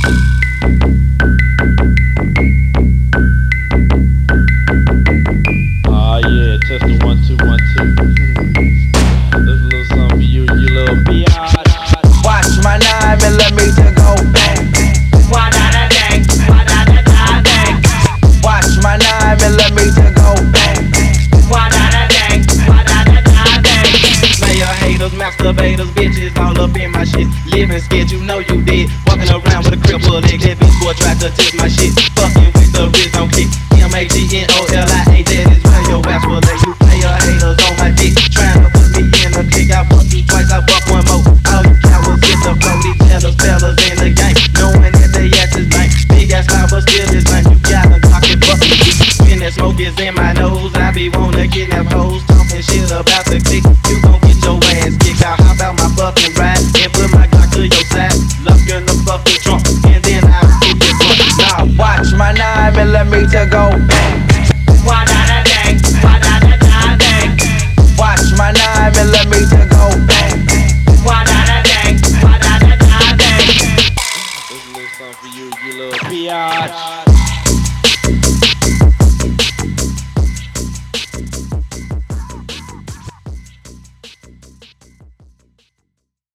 Oh yeah, test the 1 2 1 2. This a little something for you, you little biatch. Watch my 9mm go bang. Why da da dang, why da da da dang. Watch my 9mm go bang. Why da da dang, why da da da dang. Player haters, masturbators, bitches all up in my shit. Living scared, you know you did. Walking around with a crippled leg, that bitch boy tried to tip my shit. Fucking with the wrist on kick. MAGNOLIA, that is where your ass will lay. You player haters on my dick, trying to put me in a click. I fuck you twice, I fuck one more. All you cowards get the flow, these jealous fellas in the game, knowing that they ass is lame. Big ass line, but still is lame. You gotta talk it, fuck it. When that smoke is in my nose, I be wanna kidnap hoes, talking shit about the click. You gon' get your ass kicked out. How about my fucking ride and put my Glock to your side? Lock in the fucking trunk, and then I'll get this one. Now watch my 9mm go bang. Why da da dang, why da da da dang. Watch my 9mm go bang. Why da da dang, why da da da dang. This a little something for you, you little biatch.